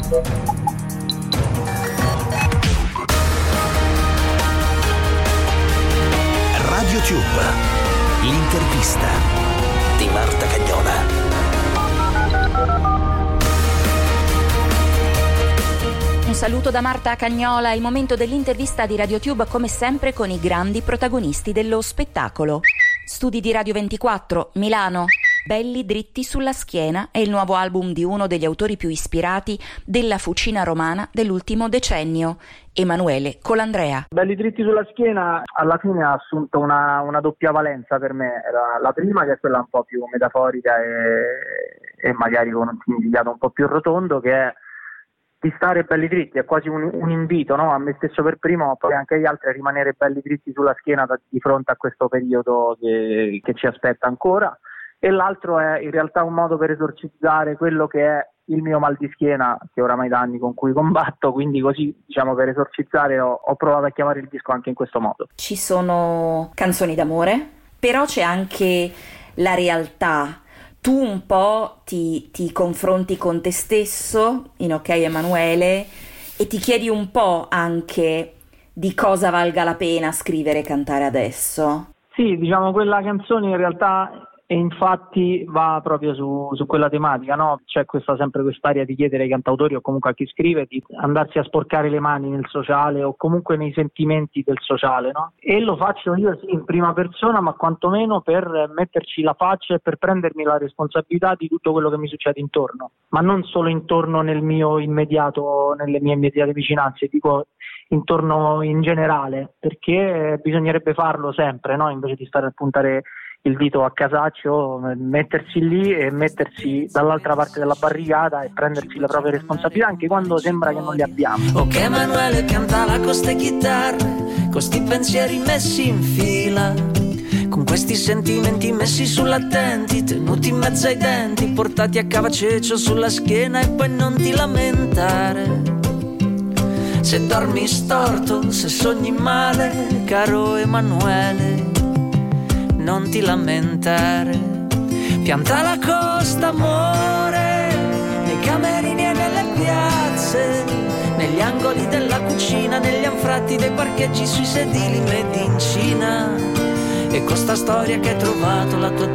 Radio Tube, l'intervista di Marta Cagnola. Un saluto da Marta Cagnola, il momento dell'intervista di Radio Tube come sempre con i grandi protagonisti dello spettacolo. Studi di Radio 24, Milano. Belli dritti sulla schiena è il nuovo album di uno degli autori più ispirati della fucina romana dell'ultimo decennio, Emanuele Colandrea. Belli dritti sulla schiena alla fine ha assunto una doppia valenza per me. La prima, che è quella un po' più metaforica e magari con un significato un po' più rotondo, che è di stare belli dritti, è quasi un invito, no? A me stesso per primo, ma poi anche agli altri, a rimanere belli dritti sulla schiena di fronte a questo periodo che ci aspetta ancora. E l'altro è in realtà un modo per esorcizzare quello che è il mio mal di schiena, che oramai da anni con cui combatto, quindi così, diciamo, per esorcizzare ho provato a chiamare il disco anche in questo modo. Ci sono canzoni d'amore, però c'è anche la realtà. Tu un po' ti confronti con te stesso in Ok Emanuele e ti chiedi un po' anche di cosa valga la pena scrivere e cantare adesso. Sì, diciamo, quella canzone in realtà e infatti va proprio su quella tematica, no? C'è sempre quest'aria di chiedere ai cantautori o comunque a chi scrive di andarsi a sporcare le mani nel sociale o comunque nei sentimenti del sociale, no? E lo faccio io sì in prima persona, ma quantomeno per metterci la faccia e per prendermi la responsabilità di tutto quello che mi succede intorno, ma non solo intorno nel mio immediato, nelle mie immediate vicinanze, dico intorno in generale, perché bisognerebbe farlo sempre, no? Invece di stare a puntare il dito a casaccio, mettersi lì e mettersi dall'altra parte della barricata e prendersi le proprie responsabilità anche quando sembra che non le abbiamo. Ok Emanuele cantala con ste chitarre, con sti pensieri messi in fila, con questi sentimenti messi sull'attenti, tenuti in mezzo ai denti, portati a cavacecio sulla schiena e poi non ti lamentare. Se dormi storto, se sogni male, caro Emanuele, non ti lamentare. Pianta la costa, amore, nei camerini e nelle piazze, negli angoli della cucina, negli anfratti dei parcheggi, sui sedili made in Cina. E con sta storia che hai trovato la tua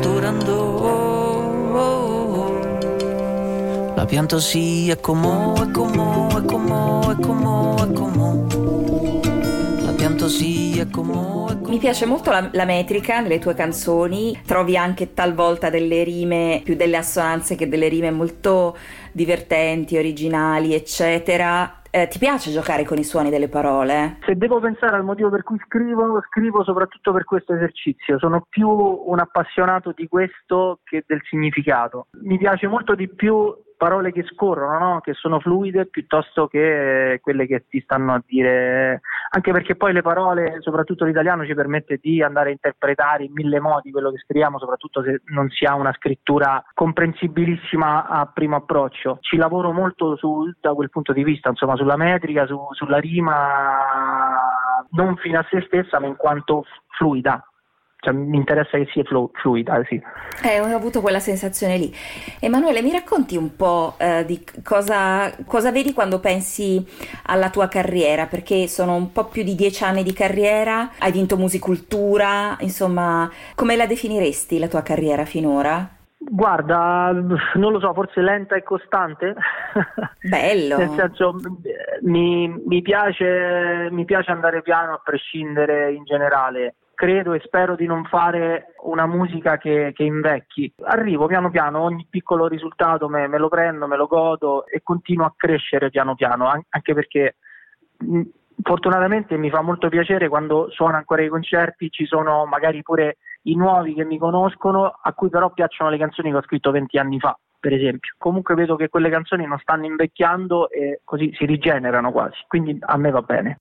Turandot, la pianto sì, è comò, è comò, è comò, è comò, è comò. La pianto sì, è comò. Mi piace molto la metrica nelle tue canzoni, trovi anche talvolta delle rime, più delle assonanze che delle rime molto divertenti, originali, eccetera. Ti piace giocare con i suoni delle parole? Se devo pensare al motivo per cui scrivo soprattutto per questo esercizio. Sono più un appassionato di questo che del significato. Mi piace molto di più parole che scorrono, no? Che sono fluide, piuttosto che quelle che ti stanno a dire, anche perché poi le parole, soprattutto l'italiano, ci permette di andare a interpretare in mille modi quello che scriviamo, soprattutto se non si ha una scrittura comprensibilissima a primo approccio. Ci lavoro molto da quel punto di vista, insomma, sulla metrica, sulla rima, non fino a se stessa, ma in quanto fluida. Cioè, mi interessa che sia fluida, sì. Ho avuto quella sensazione lì. Emanuele, mi racconti un po' di cosa vedi quando pensi alla tua carriera? Perché sono un po' più di 10 anni di carriera, hai vinto Musicultura, insomma, come la definiresti la tua carriera finora? Guarda, non lo so, forse lenta e costante. Bello. Nel senso, mi piace andare piano a prescindere in generale. Credo e spero di non fare una musica che invecchi. Arrivo piano piano, ogni piccolo risultato me lo prendo, me lo godo e continuo a crescere piano piano, anche perché fortunatamente mi fa molto piacere quando suono ancora i concerti, ci sono magari pure i nuovi che mi conoscono, a cui però piacciono le canzoni che ho scritto 20 anni fa, per esempio. Comunque vedo che quelle canzoni non stanno invecchiando e così si rigenerano quasi, quindi a me va bene.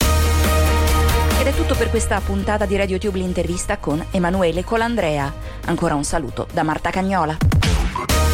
Ed è tutto per questa puntata di Radio Tube, l'intervista con Emanuele Colandrea. Ancora un saluto da Marta Cagnola.